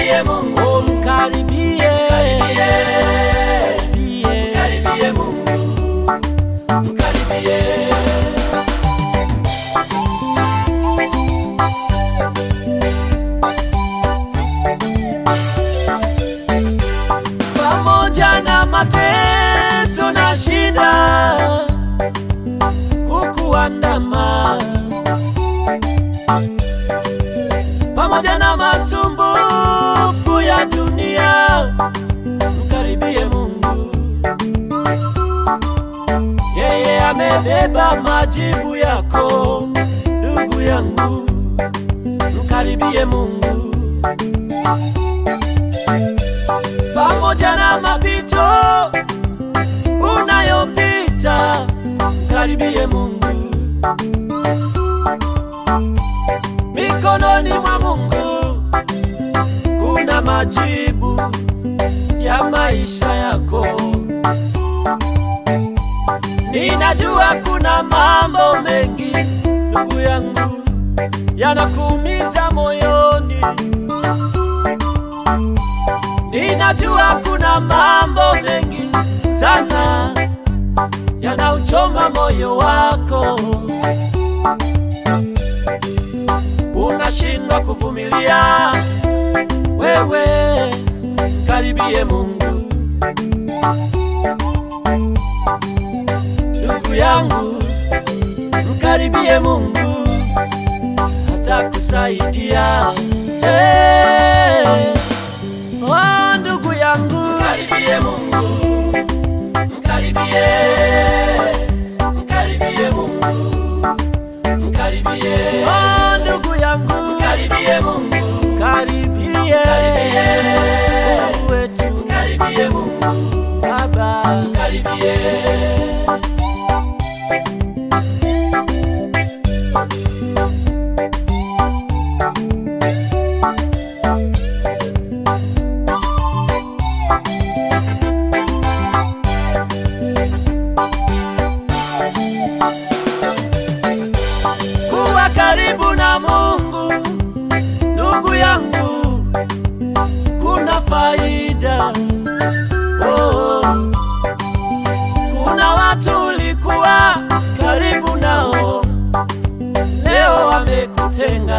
Mkaribie Mungu. Oh, mkaribie. Mkaribie Mungu. Mkaribie. Pamoja na mateso na shida kukuandama, pamoja na masumbufu ya dunia, mkaribie Mungu. Yeye amebeba majibu yako, ndugu yangu, mkaribie Mungu. Pamoja na mapito unayopita, mkaribie Mungu. Mikononi mwa Mungu kuna majibu ya maisha yako. Ninajua kuna mambo mengi, ndugu yangu, yanakuumiza moyoni. Ninajua kuna mambo mengi sana yanauchoma moyo wako. Unashindwa kuvumilia, wewe mkaribie Mungu. Ndugu yangu, mkaribie Mungu, atakusaidia. Oh, ndugu yangu, Mkaribie Mungu. Mkaribie. Mkaribie Mungu. Mkaribie. oh, ndugu yangu, Mkaribie Mungu. karibie Mungu wetu, Mkaribie Mungu. Baba. Mkaribie. Kuwa karibu na Mungu, ndugu yangu, kuna faida. Oh, kuna watu ulikuwa karibu nao, leo wamekutenga.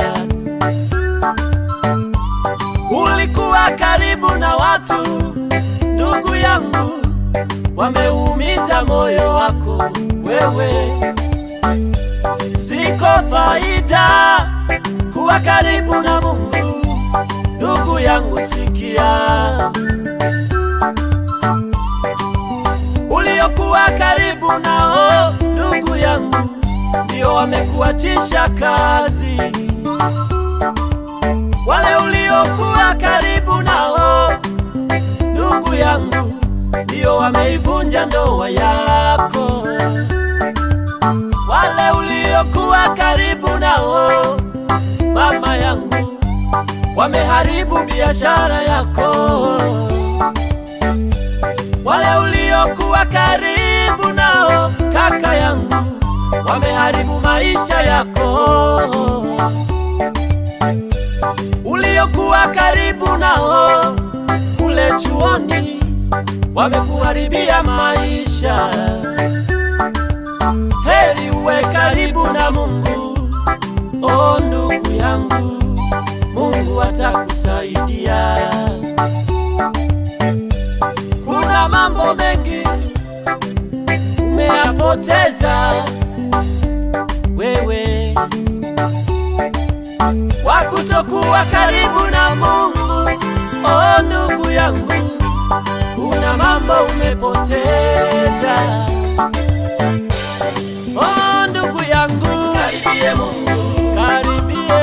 Ulikuwa karibu na watu, ndugu yangu, wameumiza moyo wako. Wewe, ziko faida kuwa karibu na Mungu, ndugu yangu, sikia. Uliokuwa karibu nao, ndugu yangu, ndio wamekuachisha kazi. Wale uliokuwa karibu nao, ndugu yangu, ndio wameivunja ndoa yako. Wale uliokuwa karibu nao, mama yangu, wameharibu biashara yako. Wale uliokuwa karibu nao, kaka yangu, wameharibu maisha yako. Uliokuwa karibu nao kule chuoni, wamekuharibia maisha. Heri uwe karibu na Mungu, oh ndugu yangu, Mungu atakusaidia. Kuna mambo mengi umeyapoteza wewe, kwa kutokuwa karibu na Mungu. Oh ndugu yangu, kuna mambo umepoteza. Oh ndugu yangu, Mkaribie Mungu. karibie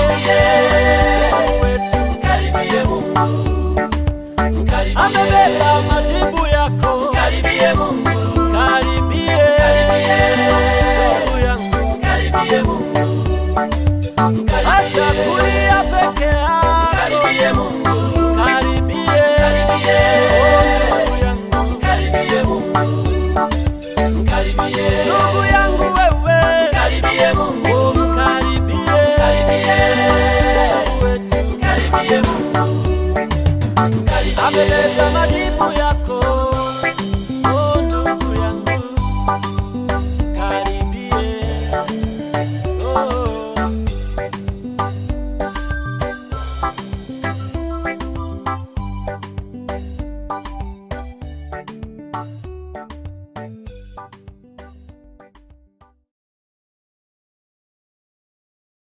wetu, Mkaribie Mungu. Mkaribie. amebeba majibu yako. Mkaribie Mungu. Karibie ndugu yangu, Mkaribie Mungu. acha Mkaribie. kulia peke yako. Mkaribie Mungu. Karibie Karibie. ndugu yangu, Mkaribie Mungu. ameleta majibu